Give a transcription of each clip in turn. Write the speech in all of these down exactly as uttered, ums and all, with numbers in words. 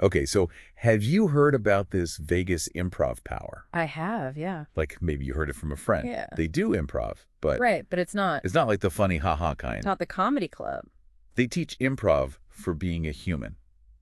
Okay, so have you heard about this Vegas improv power? I have, yeah. Like maybe you heard it from a friend. Yeah. They do improv, but Right, but it's not. it's not like the funny haha kind. It's not the comedy club. They teach improv for being a human.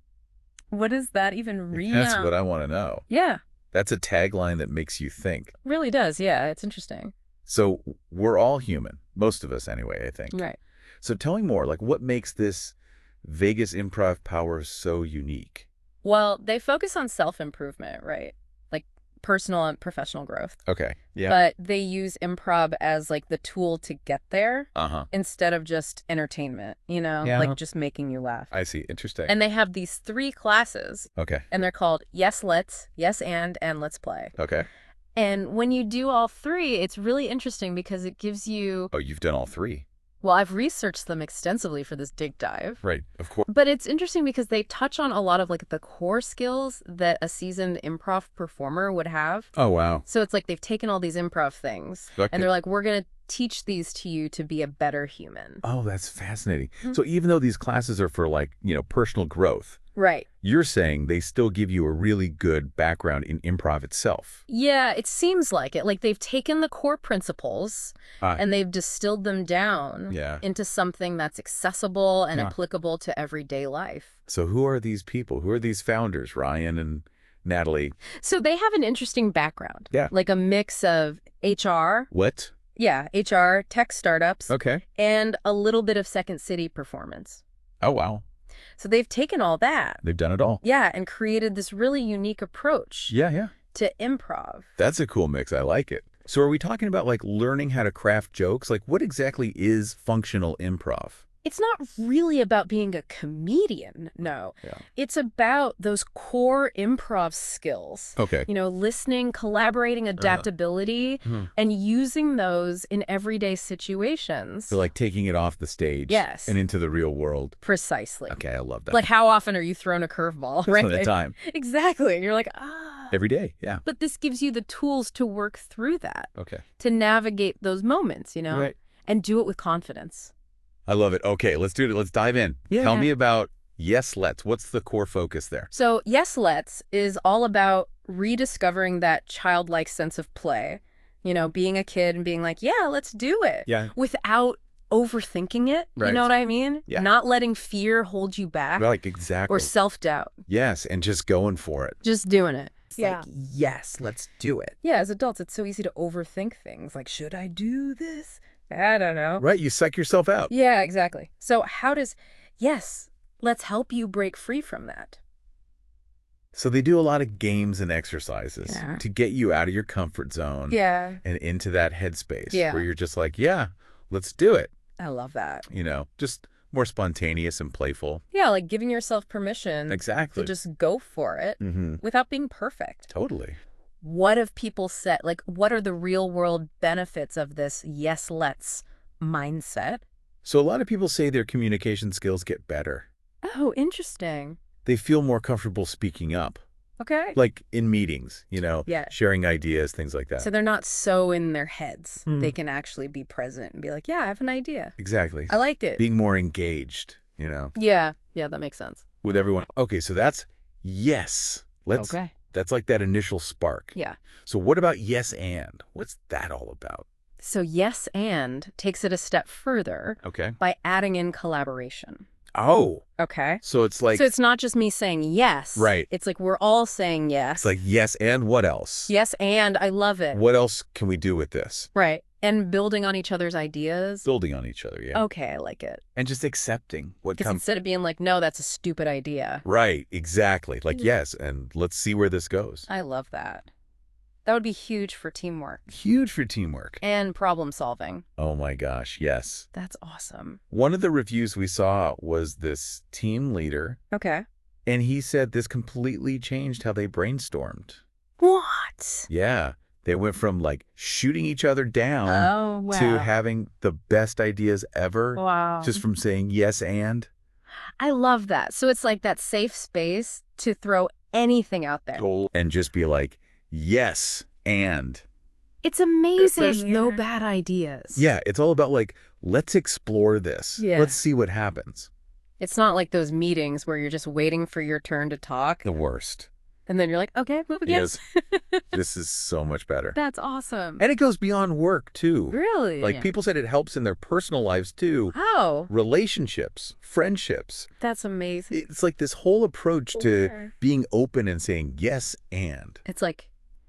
What does that even mean? That's what I want to know. Yeah, That's a tagline that makes you think. really does. Yeah, it's interesting. So we're all human, most of us anyway, I think. Right. So tell me more, like what makes this Vegas improv power so unique? Well, they focus on self-improvement, right? Like personal and professional growth. Okay. Yeah. But they use improv as like the tool to get there Uh-huh. instead of just entertainment, you know, Yeah. like just making you laugh. I see. Interesting. And they have these three classes, Okay. and they're called Yes, Let's, Yes, and, and Let's Play. Okay. And when you do all three, it's really interesting because it gives you, Oh, you've done all three. well, I've researched them extensively for this dig dive. Right. Of course. But it's interesting because they touch on a lot of like the core skills that a seasoned improv performer would have. Oh, wow. So it's like they've taken all these improv things Okay. and they're like, we're going to teach these to you to be a better human. Oh, that's fascinating. Mhm. So even though these classes are for like, you know, personal growth, Right. you're saying they still give you a really good background in improv itself. Yeah, it seems like it. Like they've taken the core principles Uh, and they've distilled them down yeah. into something that's accessible and Yeah. applicable to everyday life. So who are these people? Who are these founders, Ryan and Natalie? So they have an interesting background. Yeah. Like a mix of H R, What? yeah, H R, tech startups, Okay. and a little bit of Second City performance. Oh, wow. So they've taken all that, They've done it all. yeah, and created this really unique approach Yeah, yeah. to improv. That's a cool mix. I like it. So are we talking about like learning how to craft jokes? Like what exactly is functional improv? It's not really about being a comedian, no. Yeah. It's about those core improv skills. Okay. You know, listening, collaborating, adaptability, Hmm. and using those in everyday situations. So like taking it off the stage Yes. and into the real world. Precisely. Okay, I love that. Like, how often are you thrown a curveball, Some right? of the time. Exactly. And you're like, ah. Every day. Yeah. But this gives you the tools to work through that, Okay. to navigate those moments, you know, Right. and do it with confidence. I love it. Okay, let's do it. Let's dive in. Yeah. Tell me about Yes Let's. What's the core focus there? So, Yes, Let's is all about rediscovering that childlike sense of play, you know, being a kid and being like, yeah, let's do it. Yeah. Without overthinking it. Right. You know what I mean? Yeah. Not letting fear hold you back Like exactly. or self-doubt. Yes, and just going for it. Just doing it. It's like, yes, let's do it. Yeah, as adults, it's so easy to overthink things. Like, should I do this? I don't know. Right, you psych yourself out. Yeah, exactly. So how does, yes, let's help you break free from that. So they do a lot of games and exercises Yeah. to get you out of your comfort zone Yeah. and into that headspace Yeah. where you're just like, yeah, let's do it. I love that. You know, just more spontaneous and playful. Yeah, like giving yourself permission Exactly. to just go for it Mm-hmm. without being perfect. Totally. What have people said? Like, what are the real world benefits of this yes, let's mindset? So a lot of people say their communication skills get better. Oh, interesting. They feel more comfortable speaking up, Okay. like in meetings, you know, Yeah. sharing ideas, things like that. So they're not so in their heads. Hmm. They can actually be present and be like, yeah, I have an idea. Exactly. I liked it. Being more engaged, you know, Yeah. Yeah, that makes sense. with everyone. Okay, so that's yes. Let's. Okay. That's like that initial spark. Yeah. So what about yes and? What's that all about? So yes and takes it a step further Okay. by adding in collaboration. Oh, Okay. so it's like so it's not just me saying yes. Right. It's like we're all saying yes. it's like yes and what else? yes and I love it. What else can we do with this? Right. And building on each other's ideas. Building on each other, yeah. Okay, I like it. And just accepting what Because comes. instead of being like, no, that's a stupid idea. Right, exactly. Like Yeah. yes, and let's see where this goes. I love that. That would be huge for teamwork Huge for teamwork. and problem solving. Oh my gosh, yes. That's awesome. One of the reviews we saw was this team leader, Okay. and he said this completely changed how they brainstormed. What? Yeah. They went from like shooting each other down Oh, wow. to having the best ideas ever wow. just from saying yes and. I love that. So it's like that safe space to throw anything out there. And just be like, yes and. It's amazing. There's no bad ideas. Yeah, it's all about like, let's explore this. Yeah. Let's see what happens. It's not like those meetings where you're just waiting for your turn to talk, The worst. and then you're like, okay, move again. Yes. This is so much better. That's awesome. And it goes beyond work, too. Really? Like, people said it helps in their personal lives, too. Wow, Relationships, friendships. that's amazing. It's like this whole approach to Yeah. being open and saying yes and. It's like,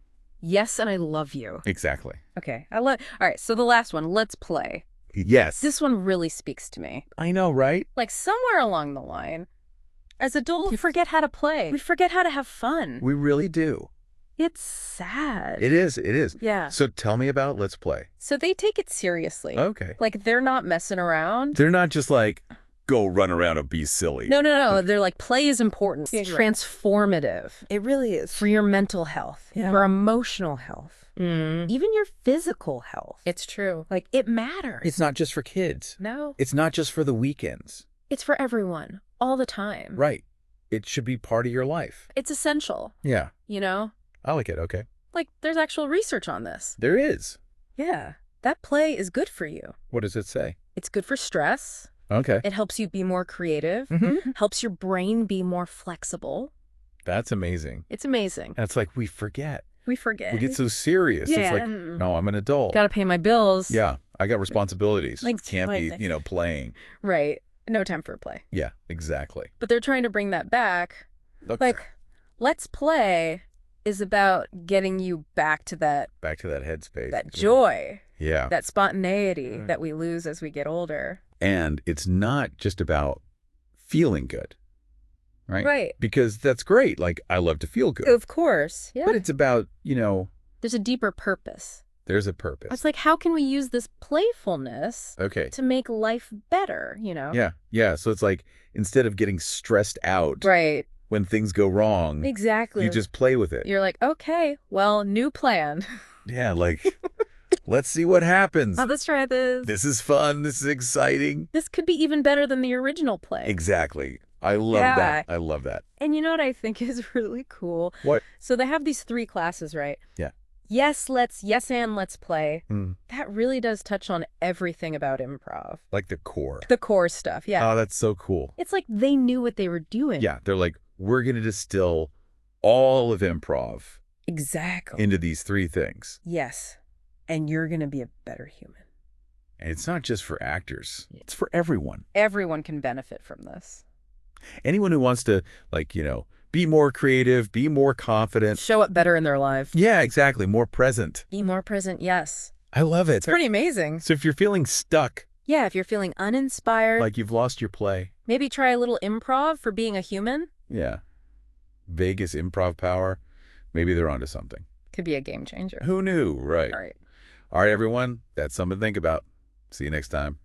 yes, and I love you. Exactly. Okay, I love. All right, so the last one, let's play. Yes. This one really speaks to me. I know, right? Like somewhere along the line, as adults, we forget how to play. We forget how to have fun. We really do. It's sad. It is. It is. Yeah. So tell me about Let's Play. So they take it seriously. Okay. Like they're not messing around. They're not just like, go run around and be silly. No, no, no. They're like, play is important. Yeah, It's you're right. transformative It really is. for your mental health. Yeah. For emotional health. Mm. Even your physical health. It's true. Like, it matters. It's not just for kids. No. It's not just for the weekends. It's for everyone. All the time. Right. It should be part of your life. It's essential. Yeah. You know? I like it. Okay. Like, there's actual research on this. There is. Yeah. That play is good for you. What does it say? It's good for stress. Okay. It helps you be more creative. Mhm. Helps your brain be more flexible. That's amazing. It's amazing. And it's like we forget. We forget. We get so serious. Yeah. It's like, no, I'm an adult. Gotta pay my bills. Yeah. I got responsibilities. Like, Can't be, like- you know, playing. Right. No time for play. Yeah, exactly. But they're trying to bring that back. Okay. Like, let's play is about getting you back to that Back to that headspace. that joy, Yeah. that spontaneity Mm. that we lose as we get older. And it's not just about feeling good, right? Right. Because that's great. Like, I love to feel good. Of course. Yeah. But it's about, you know, There's a deeper purpose. there's a purpose. It's like, how can we use this playfulness Okay. to make life better, you know? Yeah. Yeah. So it's like, instead of getting stressed out Right. when things go wrong, Exactly. you just play with it. You're like, okay, well, new plan. Yeah. Like, let's see what happens. Oh, let's try this. This is fun. This is exciting. This could be even better than the original play. Exactly. I love Yeah. that. I love that. And you know what I think is really cool? What? So they have these three classes, right? Yeah. Yes, let's, yes, and let's play. Mm. That really does touch on everything about improv. Like the core. The core stuff, yeah. Oh, that's so cool. It's like they knew what they were doing. Yeah. They're like, we're going to distill all of improv Exactly. into these three things. Yes. And you're going to be a better human. And it's not just for actors. It's for everyone. Everyone can benefit from this. Anyone who wants to, like, you know, be more creative, be more confident. Show up better in their life. Yeah, exactly. More present. Be more present, yes. I love it. It's pretty amazing. So if you're feeling stuck, Yeah, if you're feeling uninspired, like you've lost your play, maybe try a little improv for being a human. yeah, Vegas improv power, maybe they're onto something. Could be a game changer. Who knew, right? All right. All right, everyone, that's something to think about. See you next time.